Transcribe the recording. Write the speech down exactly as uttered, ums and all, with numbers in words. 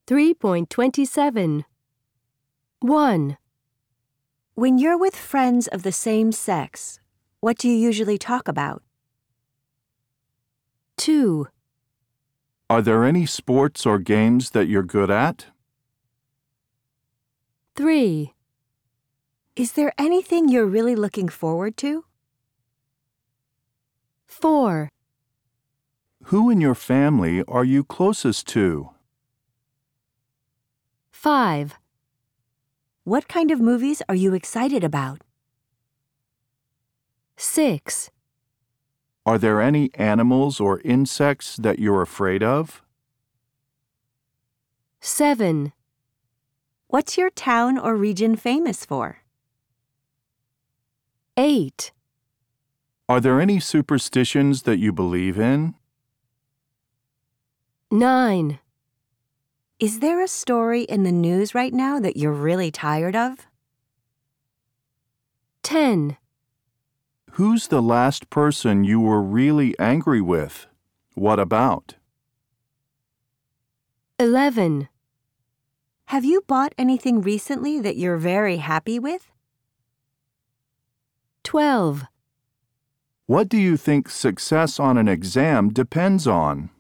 three point two seven. one. When you're with friends of the same sex, what do you usually talk about? two. Are there any sports or games that you're good at? three. Is there anything you're really looking forward to? four. Who in your family are you closest to? five. What kind of movies are you excited about? six. Are there any animals or insects that you're afraid of? seven. What's your town or region famous for? eight. Are there any superstitions that you believe in? nine. Is there a story in the news right now that you're really tired of? ten. Who's the last person you were really angry with? What about? eleven. Have you bought anything recently that you're very happy with? twelve. What do you think success on an exam depends on?